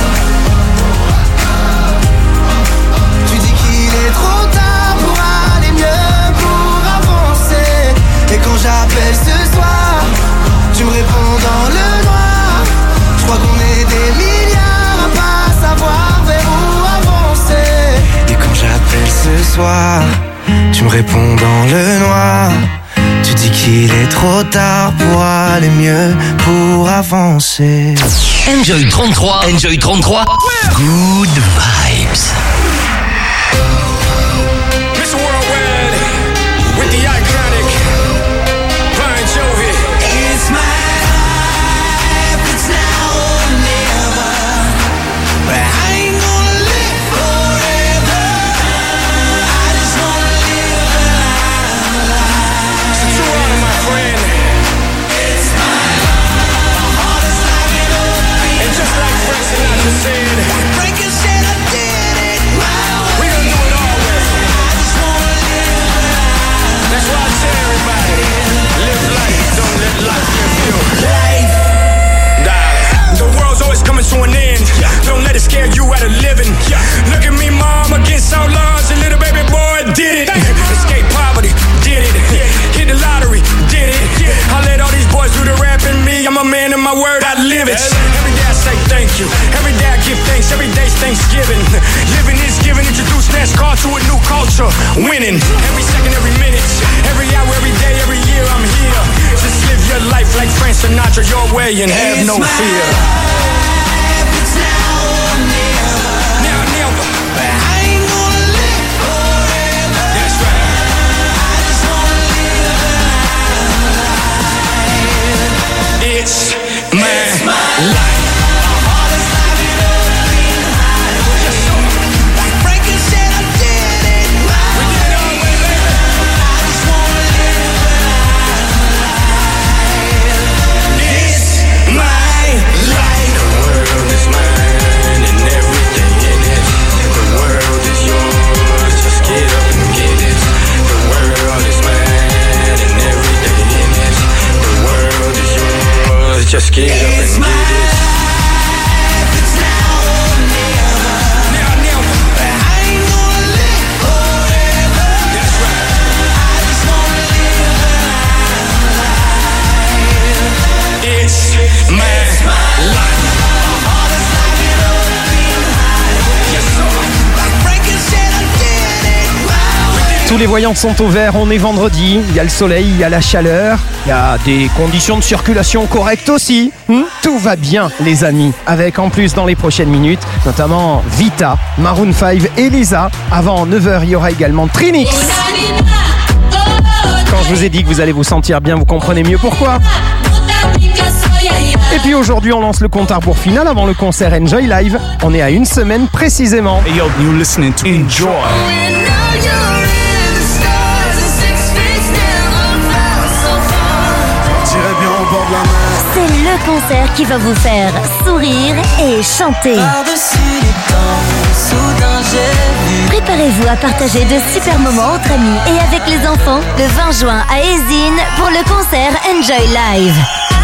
Tu dis qu'il est trop tard pour aller mieux, pour avancer. Et quand j'appelle ce soir, tu me réponds dans le noir, je crois qu'on est des milliards à pas savoir vers où avancer. Et quand j'appelle ce soir, tu me réponds dans le noir, tu dis qu'il est trop tard pour aller mieux, pour avancer. Enjoy trente-trois, Enjoy trente-trois, good vibes. Miss Worldwide with the iconic Bon Jovi. It's my life, it's now or never. But I ain't gonna let Yeah, look at me, mama, get so large, a little baby boy did it. Escape poverty, did it. Hit the lottery, did it. I let all these boys do the rap and me, I'm a man of my word, I live it. Every day I say thank you, every day I give thanks, every day's Thanksgiving. Living is giving, introduce NASCAR to a new culture. Winning, every second, every minute, every hour, every day, every year I'm here. Just live your life like Frank Sinatra, your way, and have no fear. It's my, it's my life. life. Like Frankie said, I did it. We did it all way, baby. I just wanna live life. It's my life. The world is mine and everything in it. The world is yours. Just get up and get it. The world is mine and everything in it. The world is yours. Just get up and get it. It's now or never. Now, never. I ain't gonna live forever. That's right. I just wanna live life. It's my, it's my life. My heart is like an open highway. Yes, sir. Like Frankie said, I did it my way. Tous les voyants sont au vert, on est vendredi, il y a le soleil, il y a la chaleur, il y a des conditions de circulation correctes aussi. Hmm, tout va bien les amis, avec en plus dans les prochaines minutes, notamment Vita, Maroon cinq et Lisa. Avant neuf heures, il y aura également Trini. Quand je vous ai dit que vous allez vous sentir bien, vous comprenez mieux pourquoi. Et puis aujourd'hui, on lance le compte à rebours final avant le concert Enjoy Live. On est à une semaine précisément. Hey yo, you listening to Enjoy. C'est le concert qui va vous faire sourire et chanter. Préparez-vous à partager de super moments entre amis et avec les enfants le vingt juin à Ezine pour le concert Enjoy Live.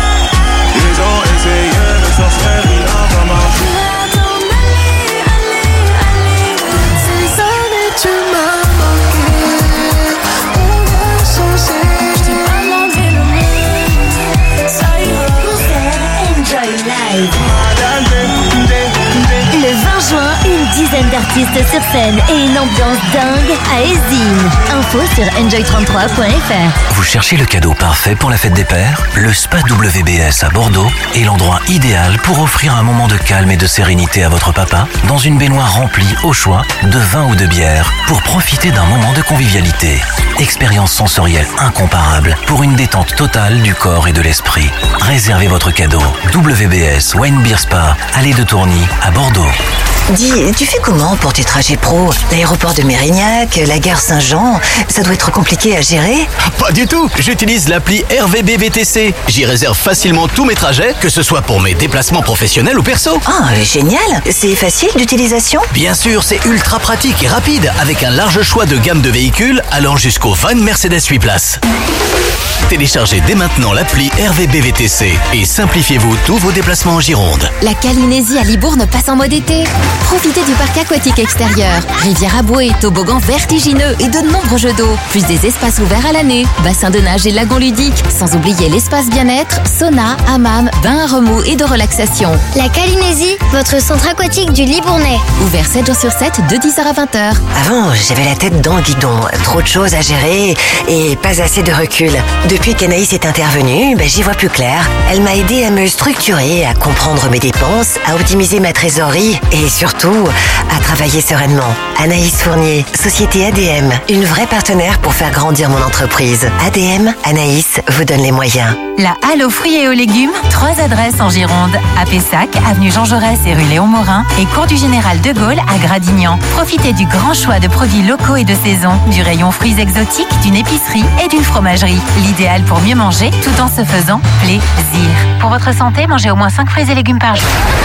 Le vingt juin, une dizaine d'artistes sur scène et une ambiance dingue à Ezine. Info sur enjoy trente-trois point f r. Vous cherchez le cadeau parfait pour la fête des pères? Le Spa W B S à Bordeaux est l'endroit idéal pour offrir un moment de calme et de sérénité à votre papa dans une baignoire remplie au choix de vin ou de bière pour profiter d'un moment de convivialité. Expérience sensorielle incomparable pour une détente totale du corps et de l'esprit. Réservez votre cadeau. W B S Wine Beer Spa, allée de Tourny à Bordeaux. Dis, tu fais comment pour tes trajets pro? L'aéroport de Mérignac, la gare Saint-Jean, ça doit être compliqué à gérer? Pas du tout. J'utilise l'appli R V B V T C. J'y réserve facilement tous mes trajets, que ce soit pour mes déplacements professionnels ou perso. Ah, génial. C'est facile d'utilisation? Bien sûr, c'est ultra pratique et rapide, avec un large choix de gamme de véhicules allant jusqu'au van Mercedes huit places. Téléchargez dès maintenant l'appli R V B V T C et simplifiez-vous tous vos déplacements en Gironde. La Calinésie à Libourne passe en mode été. Profitez du parc aquatique extérieur, rivière à bouée, toboggan vertigineux et de nombreux jeux d'eau. Plus des espaces ouverts à l'année, bassin de nage et lagon ludique. Sans oublier l'espace bien-être, sauna, hammam, bain à remous et de relaxation. La Calinésie, votre centre aquatique du Libournais. Ouvert sept jours sur sept de dix heures à vingt heures. Avant, j'avais la tête dans le guidon. Trop de choses à gérer et pas assez de recul. Depuis qu'Anaïs est intervenue, ben, j'y vois plus clair. Elle m'a aidé à me structurer, à comprendre mes dépenses, à optimiser ma trésorerie et surtout à travailler sereinement. Anaïs Fournier, société A D M, une vraie partenaire pour faire grandir mon entreprise. A D M, Anaïs vous donne les moyens. La halle aux fruits et aux légumes, trois adresses en Gironde. À Pessac, avenue Jean Jaurès et rue Léon Morin, et cours du Général de Gaulle à Gradignan. Profitez du grand choix de produits locaux et de saison, du rayon fruits exotiques, d'une épicerie et d'une fromagerie. L'idéal pour mieux manger tout en se faisant plaisir. Pour votre santé, mangez au moins cinq fruits et légumes par jour.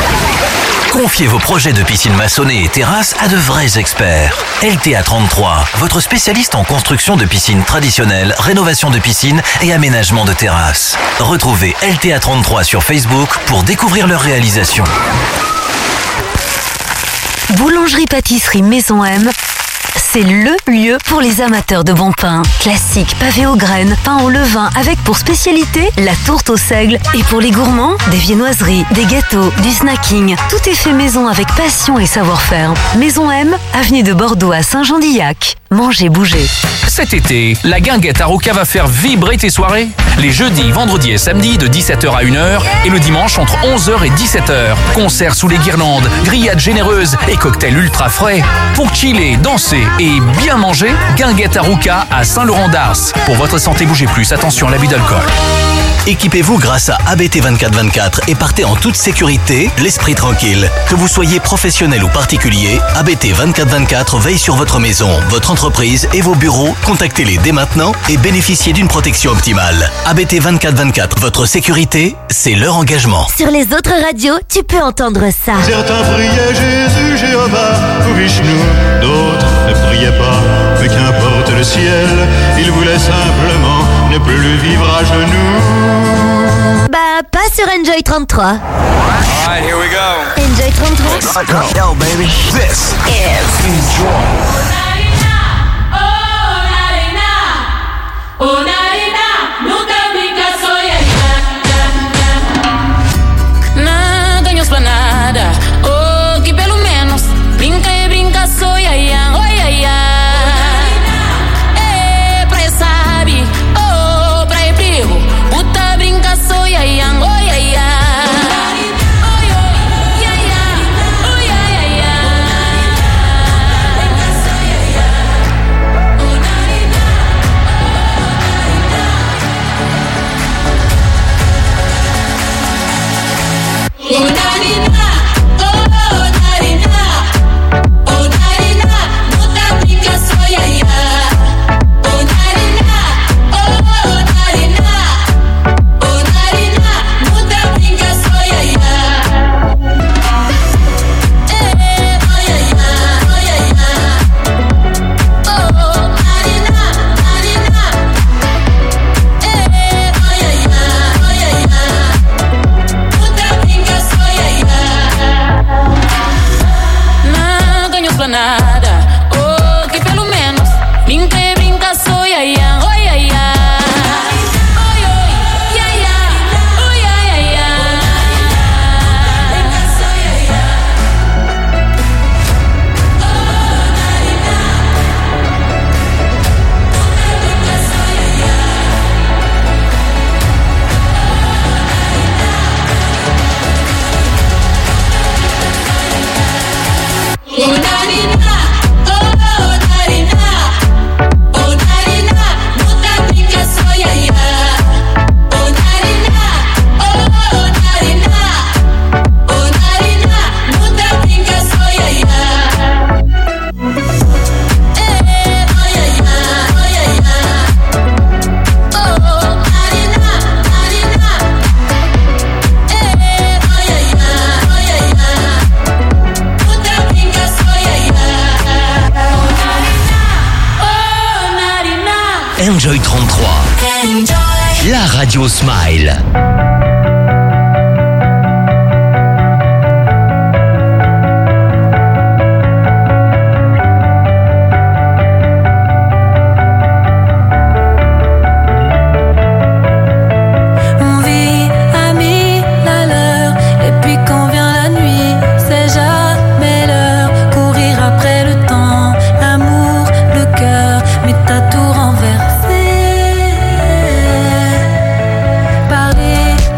Confiez vos projets de piscine maçonnée et terrasse à de vrais experts. L T A trente-trois, votre spécialiste en construction de piscines traditionnelles, rénovation de piscines et aménagement de terrasses. Retrouvez L T A trente-trois sur Facebook pour découvrir leurs réalisations. Boulangerie-pâtisserie Maison M, c'est le lieu pour les amateurs de bon pain. Classique, pavé aux graines, pain au levain avec pour spécialité la tourte au seigle. Et pour les gourmands, des viennoiseries, des gâteaux, du snacking. Tout est fait maison avec passion et savoir-faire. Maison M, avenue de Bordeaux à Saint-Jean-d'Illac. Mangez, bougez. Cet été, la guinguette à Roca va faire vibrer tes soirées. Les jeudis, vendredis et samedis de dix-sept heures à une heure et le dimanche entre onze heures et dix-sept heures. Concerts sous les guirlandes, grillades généreuses et cocktails ultra frais. Pour chiller, danser et bien manger, guinguette à Roca à Saint-Laurent-d'Ars. Pour votre santé, bougez plus, attention à l'abus d'alcool. Équipez-vous grâce à A B T vingt-quatre vingt-quatre et partez en toute sécurité, l'esprit tranquille. Que vous soyez professionnel ou particulier, A B T vingt-quatre vingt-quatre veille sur votre maison, votre entreprise et vos bureaux. Contactez-les dès maintenant et bénéficiez d'une protection optimale. A B T vingt-quatre vingt-quatre, votre sécurité, c'est leur engagement. Sur les autres radios, tu peux entendre ça. Certains priaient Jésus, Jéhovah ou Vishnu, d'autres ne priaient pas, mais qu'importe le ciel, ils voulaient simplement ne plus vivre à genoux. Bah, pas sur Enjoy trente-trois. Alright, here we go. Enjoy trente-trois. Yo, baby. This is Enjoy. Não ganho esplanada, oh, que pelo menos brinca e brinca, sou ia ia, oh ia ia. É praia sabe, oh, praia perigo, puta brinca, sou ia ia, oh ia ia. Enjoy trente-trois. Enjoy. La radio Smile. Parler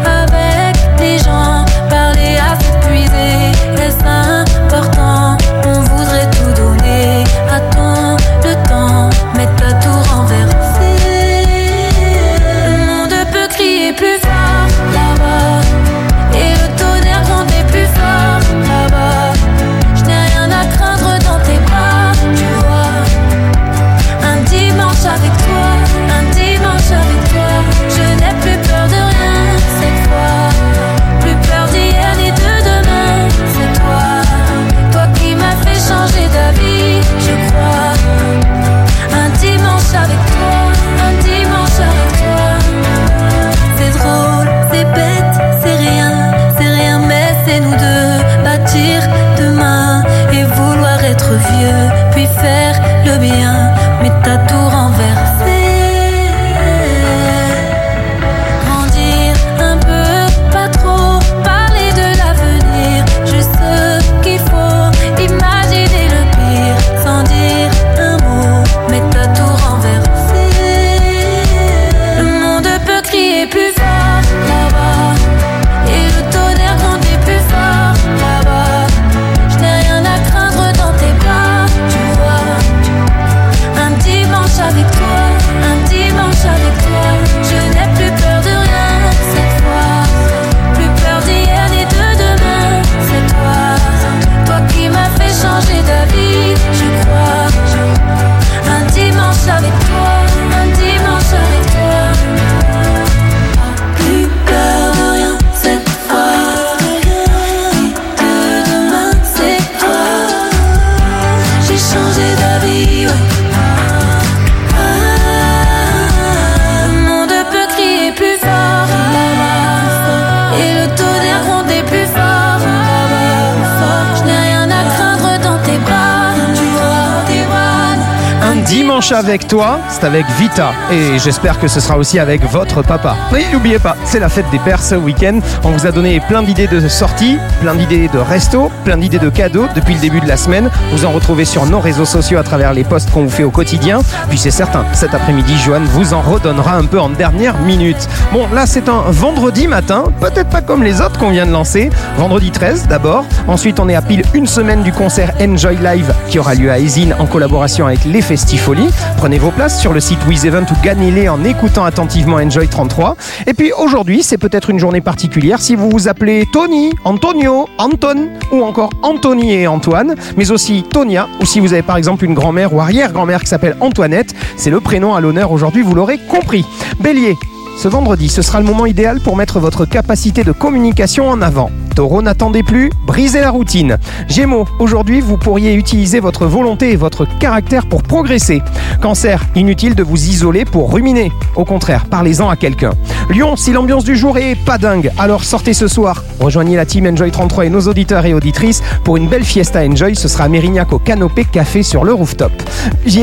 Dimanche avec toi, c'est avec Vita. Et j'espère que ce sera aussi avec votre papa. Oui, n'oubliez pas, c'est la fête des pères ce week-end. On vous a donné plein d'idées de sorties, plein d'idées de restos, plein d'idées de cadeaux depuis le début de la semaine. Vous en retrouvez sur nos réseaux sociaux à travers les posts qu'on vous fait au quotidien. Puis c'est certain, cet après-midi, Johan vous en redonnera un peu en dernière minute. Bon, là c'est un vendredi matin, peut-être pas comme les autres qu'on vient de lancer. Vendredi treize d'abord. Ensuite, on est à pile une semaine du concert Enjoy Live qui aura lieu à Ezine en collaboration avec les Festifolies. Prenez vos places sur le site WizEvent ou gagnez-les en écoutant attentivement Enjoy trente-trois. Et puis aujourd'hui, c'est peut-être une journée particulière si vous vous appelez Tony, Antonio, Anton ou encore Anthony et Antoine, mais aussi Tonia, ou si vous avez par exemple une grand-mère ou arrière-grand-mère qui s'appelle Antoinette, c'est le prénom à l'honneur aujourd'hui, vous l'aurez compris. Bélier, ce vendredi, ce sera le moment idéal pour mettre votre capacité de communication en avant. Taureau, n'attendez plus, brisez la routine. Gémeaux, aujourd'hui, vous pourriez utiliser votre volonté et votre caractère pour progresser. Cancer, inutile de vous isoler pour ruminer. Au contraire, parlez-en à quelqu'un. Lion, si l'ambiance du jour est pas dingue, alors sortez ce soir. Rejoignez la team Enjoy trente-trois et nos auditeurs et auditrices pour une belle fiesta Enjoy. Ce sera à Mérignac au Canopé Café sur le rooftop.